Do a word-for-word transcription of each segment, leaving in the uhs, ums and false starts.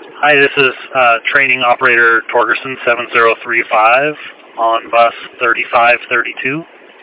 Hi, this is uh, training operator Torgerson seven zero three five on bus thirty-five thirty-two.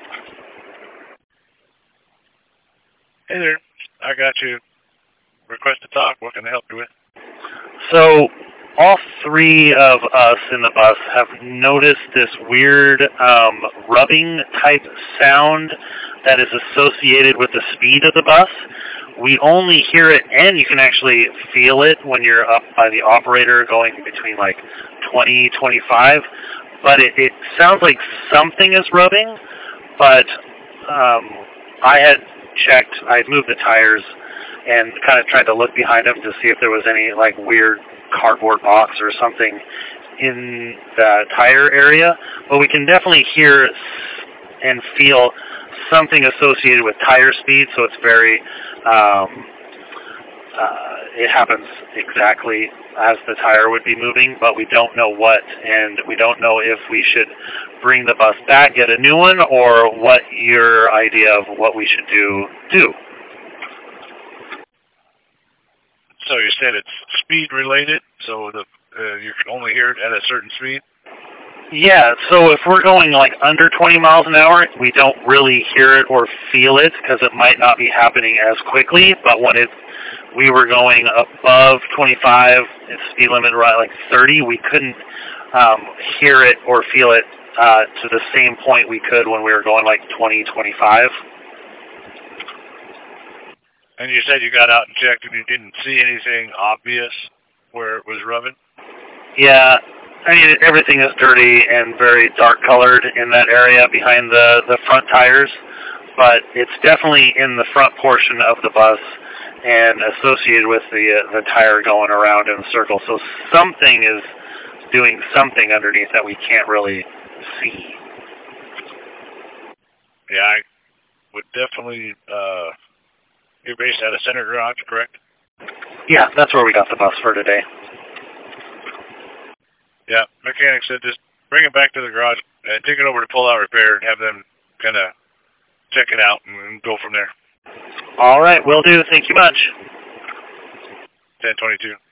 Hey there, I got you. Request to talk. What can I help you with? So, all three of us in the bus have noticed this weird um, rubbing type sound that is associated with the speed of the bus. We only hear it, and you can actually feel it when you're up by the operator going between like twenty, twenty-five. But it, it sounds like something is rubbing, but um, I had checked, I had moved the tires and kind of tried to look behind them to see if there was any like weird cardboard box or something in the tire area. But we can definitely hear and feel something associated with tire speed, so it's very, um, uh, it happens exactly as the tire would be moving, but we don't know what, and we don't know if we should bring the bus back, get a new one, or what your idea of what we should do, do. So you said it's speed related, so the uh, you can only hear it at a certain speed? Yeah, so if we're going like under twenty miles an hour, we don't really hear it or feel it because it might not be happening as quickly, but when it, we were going above twenty-five, speed limit right like thirty, we couldn't um, hear it or feel it uh, to the same point we could when we were going like twenty, twenty-five. And you said you got out and checked and you didn't see anything obvious where it was rubbing? Yeah, I mean, everything is dirty and very dark colored in that area behind the, the front tires, but it's definitely in the front portion of the bus and associated with the, uh, the tire going around in a circle. So something is doing something underneath that we can't really see. Yeah, I would definitely, uh, you're based at a center garage, correct? Yeah, that's where we got the bus for today. Yeah, mechanic said just bring it back to the garage and take it over to Pull Out Repair and have them kind of check it out and go from there. All right, will do. Thank you much. ten twenty-two.